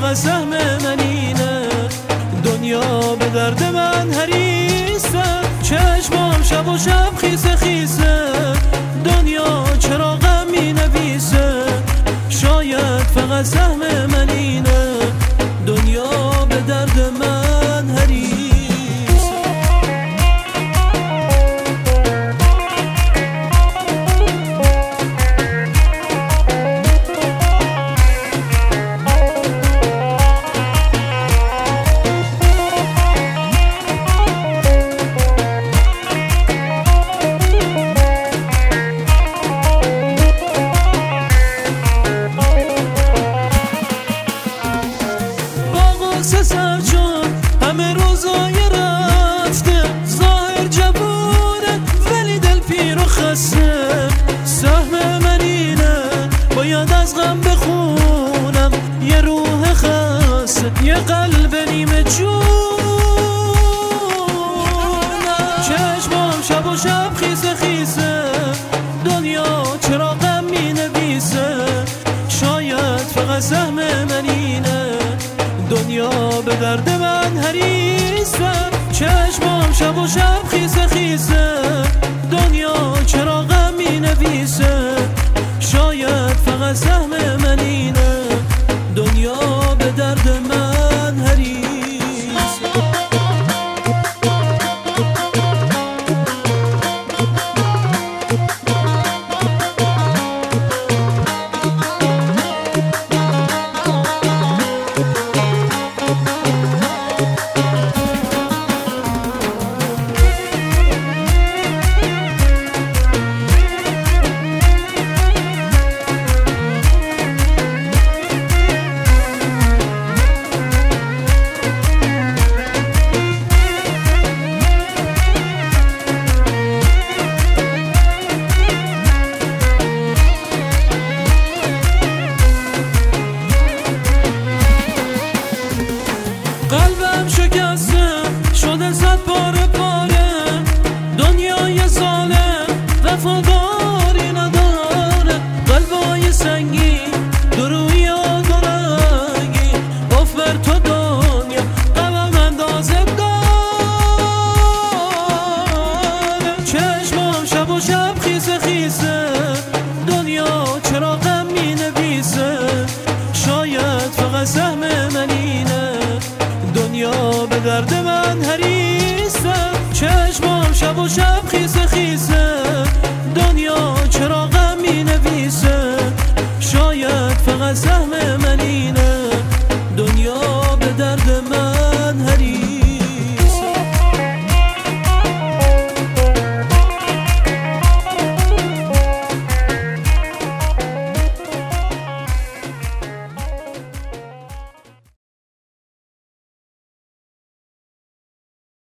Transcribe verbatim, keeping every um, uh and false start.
فقط سهم من اینه، دنیا به درد من حریصه. چشمام شب و شب خیسه خیسه، دنیا چرا غم می نویسه. شاید فقط سهم من اینه، دنیا به درد من حریصه. سرچون همه روزای رفته، ظاهر جوونه ولی دل پیر و خسته. سهم من اینه باید از غم بخونم، یه روح خسته یه قلب نیمه جونم. چشمام شب و شب خیسه خیسه، دنیا چرا غم می نویسه. شاید فقط سهم من اینه، دنیا به درد من حریصه. چشمام شب و شب خیسه خیسه، دنیا چرا غم می نویسه. شاید فقط سهم من اینه، دنیا به درد من حریصه. قلبم شکسته شده صد پاره پاره، دنیای ظالم وفاداری نداره. قلبای سنگین دروی و درنگی، اف بر تو دنیا قلم اندازه داره. چشمام شب و شب خیسه خیسه، دنیا چرا غم می نویسه. شاید فقط سهم من اینه، دنیا به درد من حریصه. چشمام شب و شب خیسه خیسه، دنیا چرا غم می نویسه. شاید فقط سهم من اینه، دنیا به درد من حریصه.